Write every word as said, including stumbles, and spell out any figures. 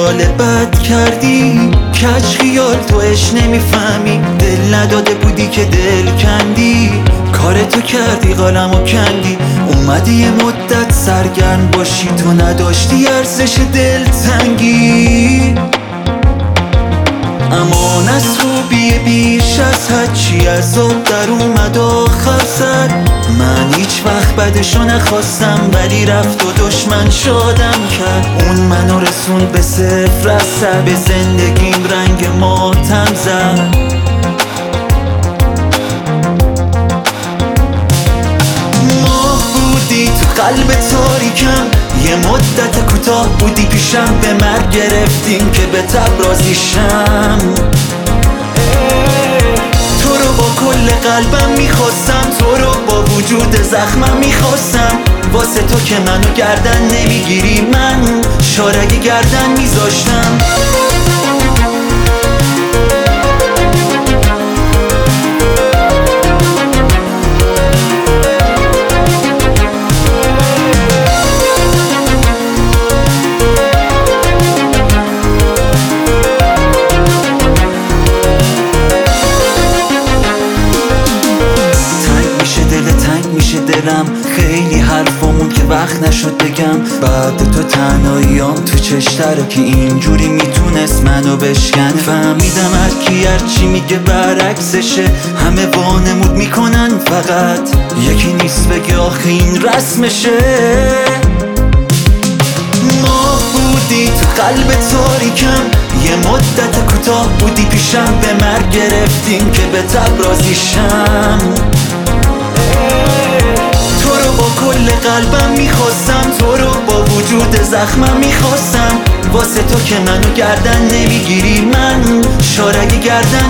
خیال بد کردی، کج خیال تو اش نمیفهمی، دل نداده بودی که دل کندی، کار تو کردی قلمو کندی، اومدی یه مدت سرگرم باشی، تو نداشتی ارزش دل تنگی. امان از خوبی بیش از حد چی از آب در اومد آخر سر، من هیچ وقت بدشو نخواستم ولی رفت و دشمن شدم کرد، اون منو رسون به صفر از سر، به زندگیم رنگ ماتم زد. ماه بودی تو قلب تاریکم، یه مدت کوتاه بودی پیشم، به مرگ گرفتیم که به تب راضیشم. تو رو با کل قلبم میخواستم، تو رو با وجود زخمم میخواستم، واسه تو که منو گردن نمیگیری من شارگی گردن میذاشتم. دلم خیلی حرفامون که وقت نشد بگم، بعد تو تنهاییام تو چشتره که اینجوری میتونست منو بشکنه. فهمیدم هر کی هر چی میگه برعکسشه، همه وانمود میکنن فقط یکی نیست بگه آخه این رسمشه. ماه بودی تو قلب تاریکم، یه مدت کوتاه بودی پیشم، به مرگ گرفتیم که به تب راضیشم. کل قلبم میخواستم، تو رو با وجود زخمم میخواستم، واسه تو که منو گردن نمیگیری من شارگی گردن